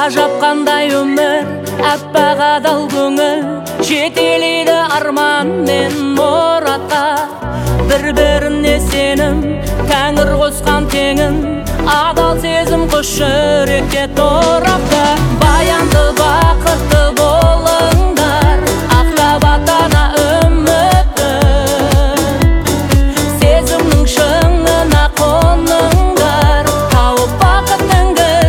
Ажап қандай өмір, аппақ адал көңіл, жетелейді арман мен мұратқа. Бір-біріне сенім, тәңір қосқан теңін, адал сезім құш жүректе тұрапта. Баянды бақытты болыңдар, ақтап атана үмітін. Сезімнің шыңына қоныңдар, тауып бақыттың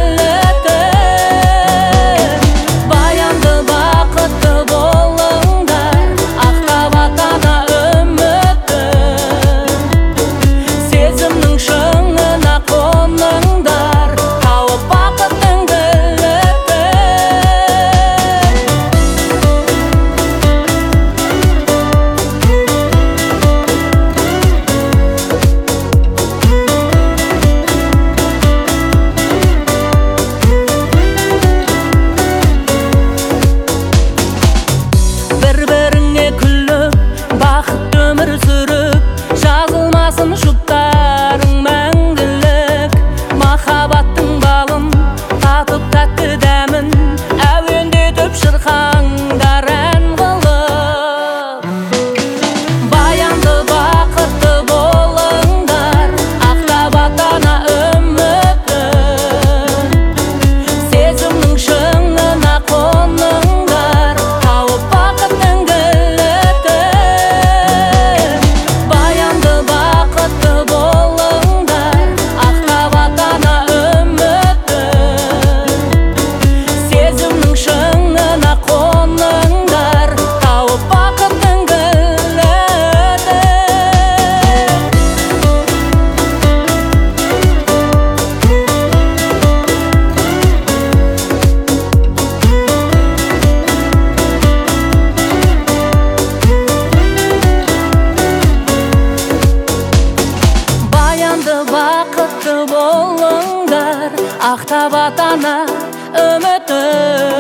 кілтін. Баянды бақытты болыңдар, ақтап атана үмітін. Сезімнің шыңына қоныңдар, тауып бақыттың бір-біріңе күліп, бақытты өмір сүріп, жазылмасын жұптарың мәңгілік. Махаббаттың балын татып тәтті дәмін, әуендетіп шырқаңдар ән қылып. Баянды бақытты болыңдар, ақтап атана үмітін. Сезімнің шыңына қоныңдар, тауып бақыттың кілтін. Баянды бақытты болыңдар, ақтап атана үмітін. Сезімнің шыңына қоныңдар, тауып бақыттың кілтін. Баянды бақытты болыңдар, ақтап атана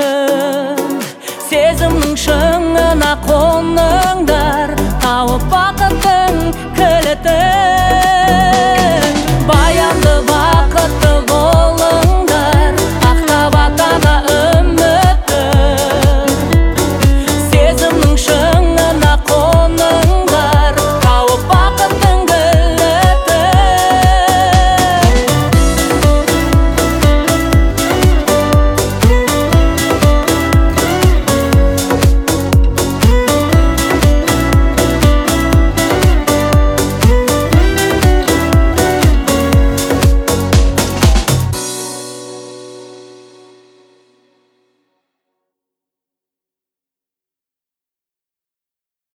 үмітін. Сезімнің шыңына қоныңдар, тауып